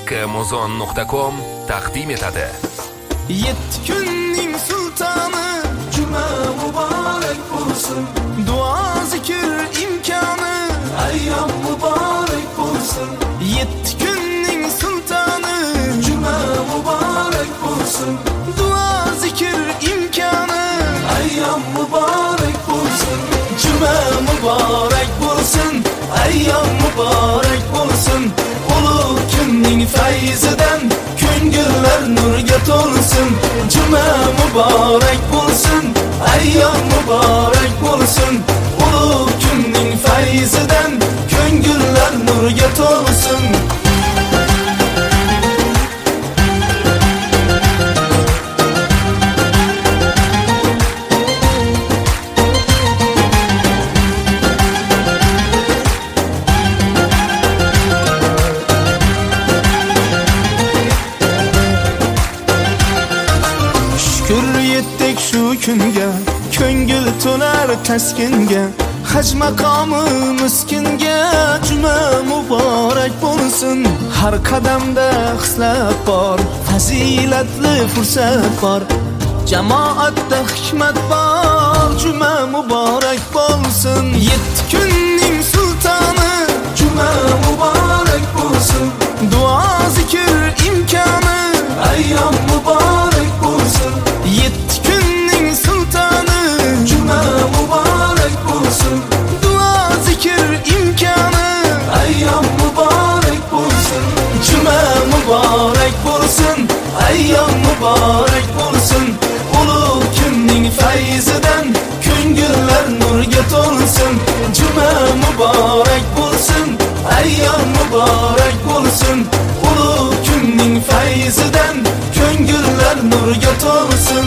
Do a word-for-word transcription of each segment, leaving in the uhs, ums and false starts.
Amazon nuqta com taqdim etadi. Yetti kunning sultoni juma muborak bo'lsin. Duo zikr imkoni ayyom muborak bo'lsin. Yetti kunning sultoni juma muborak bo'lsin. Duo zikr imkoni ayyom muborak bo'lsin. Juma muborak bo'lsin. Ayyom muborak bo'lsin. Ulug' kunning fayzidan ko'ngillar nurga to'lsin. Juma muborak bo'lsin. Ayyom muborak bo'lsin. Ulug' kunning fayzidan ko'ngillar nurga to'lsin. Yetdik shu kunga, ko'ngil to'lar taskinga, haj maqomi miskinga juma muborak bo'lsin. Har qadamda xislat bor, fazilatli fursat bor, jamoatda hikmat bor, juma muborak bo'lsin. Yetti kunning sultoni juma muborak bo'lsin. Duo zikr imkoni ayyom muborak bo'lsin. Yetti kunning sultoni juma muborak bo'lsin. Duo zikr imkoni ayyom muborak bo'lsin. Juma muborak bo'lsin. Ayyom muborak bo'lsin. Ulug' kunning fayzidan ko'ngillar nurga to'lsin. Juma muborak bo'lsin. Ayyom muborak bo'lsin. Ulug' kunning fayzidan ko'ngillar nurga to'lsin.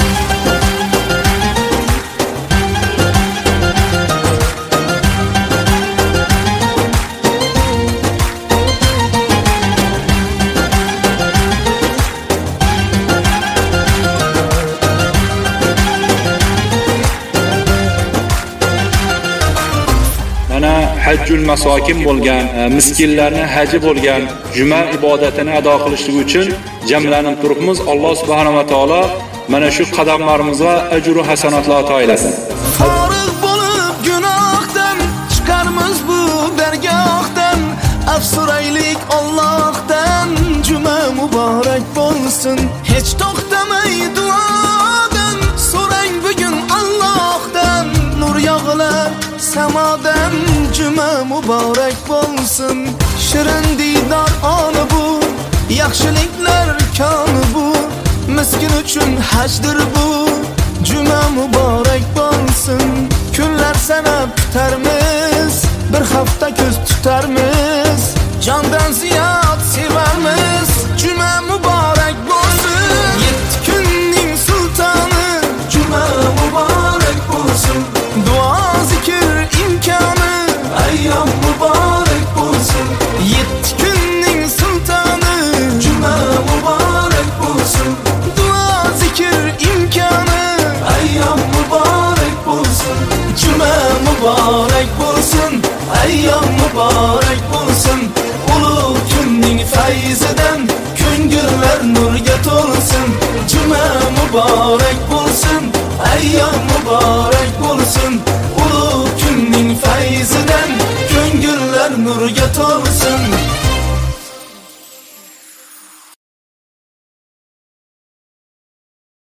Mana hajjul masokin bo'lgan, miskinlarning haji bo'lgan juma ibodatini ado qilishlik uchun jamlanib turibmiz. Alloh subhanahu va taolo mana shu qadamlarimizga ajr va hasanatlar ato aylasin. Forig' bo'lib gunohdan chiqarmiz bu dargohdan, afsuraylik Allohdan. Juma muborak bo'lsin. Hech to'xtamay duodan so'rang bugun Allohdan. Nur yog'lar samodan. Juma muborak bo'lsin. Shirin diydor oni bu, yaxshiliklar koni bu, miskin uchun hajdir bu. Juma muborak bo'lsin. Kunlar sanab kutarmiz, bir hafta ko'z tutarmiz, jondan ziyod sevarmiz. Juma muborak bo'lsin. Yetti kunning sultoni juma muborak bo'lsin. Duo zikr imkoni ayyom muborak bo'lsin. Yetti kunning sultoni juma muborak bo'lsin. Duo zikr imkoni ayyom muborak bo'lsin. Juma muborak bo'lsin. Ayyom muborak bo'lsin. Ulug' kunning fayzidan ko'ngillar nurga to'lsin. Juma muborak bo'lsin. Ayyom muborak bo'lsin. Ulug' kunning fayzidan ko'ngillar nurga to'lsin.